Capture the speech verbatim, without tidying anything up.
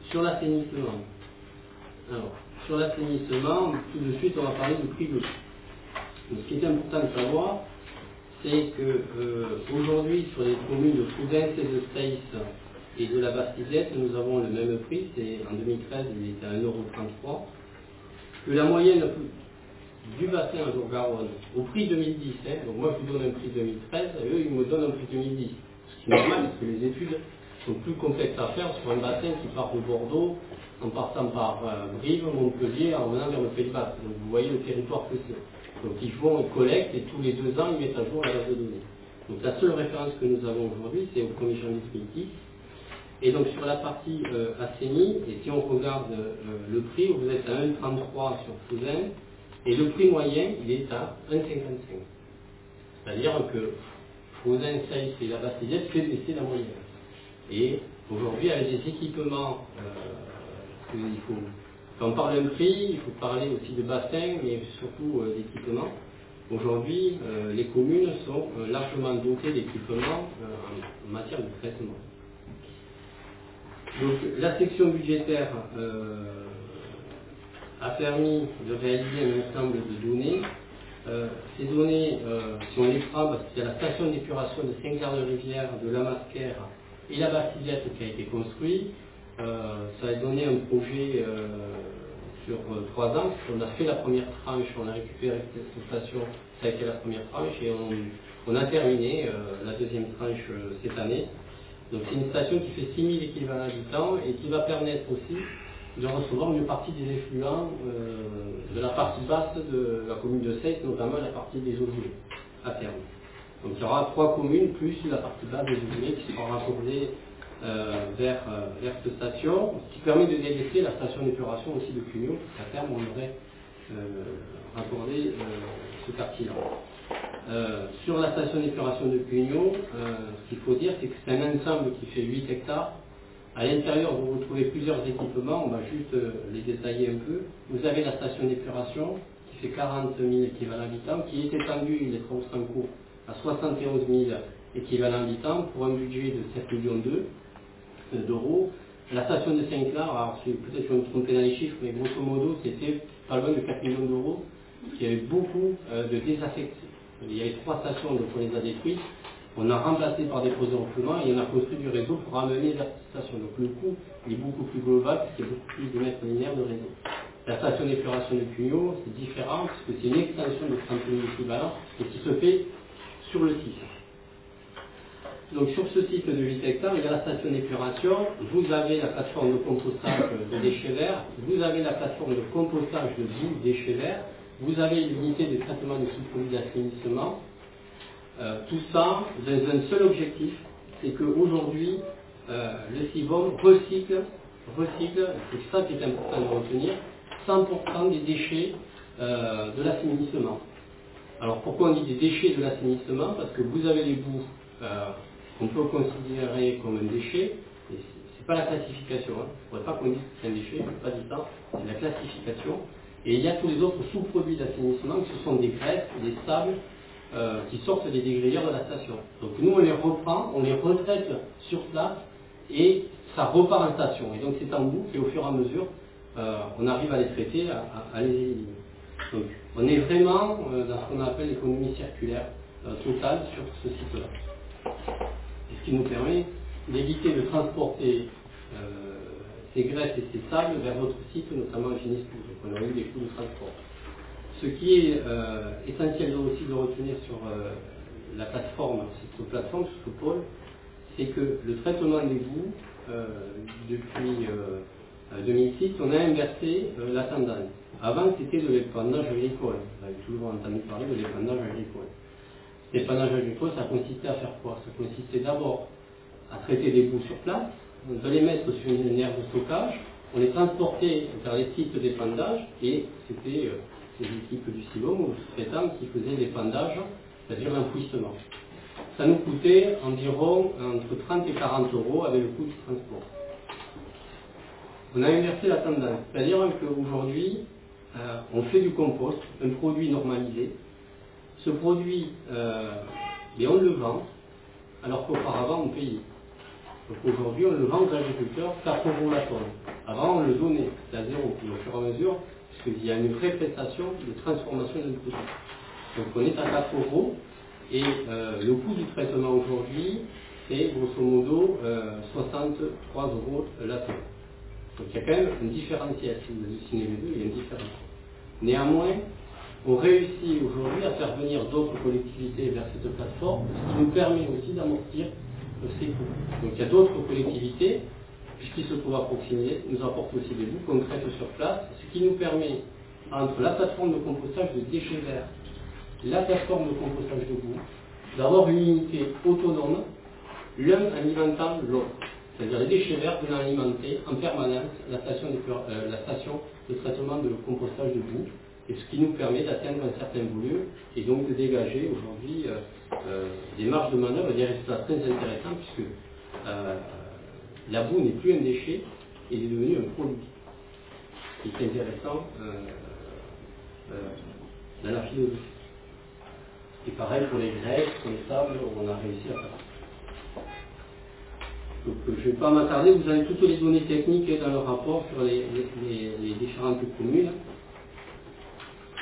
sur l'assainissement. Alors, sur l'assainissement, tout de suite, on va parler du prix de l'eau. Donc, ce qui est important de savoir, c'est que euh, aujourd'hui, sur les communes de Fougain et de Staïs et de la Bastidette, nous avons le même prix. C'est en deux mille treize, il était à un euro trente-trois. Que la moyenne du bassin à Dour-Garonne au prix deux mille dix, hein, donc moi je vous donne un prix deux mille treize, et eux ils me donnent un prix deux mille dix. Ce qui est normal parce que les études sont plus complexes à faire sur un bassin qui part de Bordeaux en partant par euh, Brive, Montpellier, en venant vers le Pays Basque. Donc vous voyez le territoire que c'est. Donc ils font, ils collectent et tous les deux ans ils mettent à jour la base de données. Donc la seule référence que nous avons aujourd'hui c'est au premier janvier deux mille dix. Et donc sur la partie euh, assainie, et si on regarde euh, le prix, vous êtes à un virgule trente-trois sur Fougain, et le prix moyen, il est à un virgule cinquante-cinq. C'est-à-dire que Fougain, Saïs et la Bastidette fait baisser la moyenne. Et aujourd'hui, avec des équipements, euh, il faut, quand on parle d'un prix, il faut parler aussi de bassin, mais surtout euh, d'équipements. Aujourd'hui, euh, les communes sont euh, largement dotées d'équipements euh, en, en matière de traitement. Donc la section budgétaire euh, a permis de réaliser un ensemble de données. Euh, ces données, euh, si on les prend, parce qu'il y a la station d'épuration de Saint-Clair-de-Rivière, de la Masquère et la Bastidette qui a été construite, euh, ça a donné un projet euh, sur euh, trois ans. On a fait la première tranche, on a récupéré cette station, ça a été la première tranche, et on, on a terminé euh, la deuxième tranche euh, cette année. Donc c'est une station qui fait six mille équivalents habitants et qui va permettre aussi de recevoir une partie des effluents euh, de la partie basse de la commune de Seille, notamment la partie des eaux usées à terme. Donc il y aura trois communes plus la partie basse des eaux usées qui sera raccordée euh, vers, euh, vers cette station, ce qui permet de délaisser la station d'épuration aussi de Cugnot. À terme on aurait euh, raccordé euh, ce quartier-là. Euh, sur la station d'épuration de Cugnot, euh, ce qu'il faut dire, c'est que c'est un ensemble qui fait huit hectares. À l'intérieur, vous retrouvez plusieurs équipements, on va juste euh, les détailler un peu. Vous avez la station d'épuration qui fait quarante mille équivalents habitants, qui est étendue, les travaux sont en cours, à soixante et onze mille équivalents habitants pour un budget de sept virgule deux millions d'euros. La station de Saint-Clair, alors peut-être que je vais me tromper dans les chiffres, mais grosso modo, c'était pas loin de quatre millions d'euros, parce qu'il y avait beaucoup euh, de désaffectés. Il y avait trois stations, donc on les a détruites. On a remplacé par des postes de refoulement et on a construit du réseau pour ramener vers cette station. Donc le coût est beaucoup plus global puisqu'il y a beaucoup plus de mètres linéaires de réseau. La station d'épuration de Cugnot, c'est différent puisque c'est une extension de trente mille équivalents et qui se fait sur le site. Donc sur ce site de huit hectares, il y a la station d'épuration, vous avez la plateforme de compostage de déchets verts, vous avez la plateforme de compostage de déchets verts, vous avez l'unité de traitement de sous-produits d'assainissement. Euh, tout ça dans un seul objectif, c'est qu'aujourd'hui, euh, le CIVOM recycle, recycle, c'est ça qui est important de retenir, cent pour cent des déchets euh, de l'assainissement. Alors pourquoi on dit des déchets de l'assainissement? Parce que vous avez les boues euh, qu'on peut considérer comme un déchet, et c'est pas la classification, hein. Je ne pourrais pas qu'on dise que c'est un déchet, je n'ai pas dit ça, c'est la classification. Et il y a tous les autres sous-produits d'assainissement, ce sont des graisses, des sables, euh, qui sortent des dégrayeurs de la station. Donc nous, on les reprend, on les retraite sur place, et ça repart en station. Et donc c'est en boucle, et au fur et à mesure, euh, on arrive à les traiter, à, à, à les éliminer. Donc on est vraiment euh, dans ce qu'on appelle l'économie circulaire euh, totale sur ce site-là. Et ce qui nous permet d'éviter de transporter euh, ces graisses et ces sables vers d'autres sites, notamment à Finispoux. Donc on a eu des coûts de transport. Ce qui est euh, essentiel aussi de retenir sur euh, la plateforme, cette plateforme, sur ce pôle, c'est que le traitement des boues, euh, depuis euh, deux mille six, on a inversé euh, la tendance. Avant, c'était de l'épandage agricole. Vous avez toujours entendu parler de l'épandage agricole. L'épandage agricole, ça consistait à faire quoi? Ça consistait d'abord à traiter des boues sur place, de les mettre sur une aire de stockage, on les transportait vers les sites d'épandage, et c'était euh, les équipes du CIVOM ou sous-traitants qui faisaient l'épandage, c'est-à-dire l'enfouissement. Ça nous coûtait environ entre trente et quarante euros avec le coût du transport. On a inversé la tendance, c'est-à-dire qu'aujourd'hui, euh, on fait du compost, un produit normalisé. Ce produit, euh, et on le vend, alors qu'auparavant on payait. Donc aujourd'hui, on le vend aux agriculteurs quatre euros la tonne. Avant, on le donnait, c'est à zéro, puis au fur et à mesure, puisqu'il y a une vraie prestation de transformation d'un produit. Donc on est à quatre euros, et euh, le coût du traitement aujourd'hui, c'est grosso modo euh, soixante-trois euros la tonne. Donc il y a quand même un différentiel, si vous hallucinez les deux, il y a une différence. Néanmoins, on réussit aujourd'hui à faire venir d'autres collectivités vers cette plateforme, ce qui nous permet aussi d'amortir ces coûts. Donc il y a d'autres collectivités, puisqu'ils se trouvent à proximité, nous apportent aussi des bouts concrètes sur place, ce qui nous permet, entre la plateforme de compostage de déchets verts, la plateforme de compostage de boue, d'avoir une unité autonome, l'un alimentant l'autre. C'est-à-dire les déchets verts venant alimenter en permanence la station de, euh, la station de traitement de compostage de boue, et ce qui nous permet d'atteindre un certain volume et donc de dégager aujourd'hui euh, euh, des marges de manœuvre et des résultats très intéressants, puisque euh, la boue n'est plus un déchet, elle est devenue un produit. Et c'est intéressant euh, euh, dans la philosophie. Et pareil pour les grès, pour les sables, on a réussi à faire ça. Donc je ne vais pas m'attarder, vous avez toutes les données techniques dans le rapport sur les, les, les différentes communes.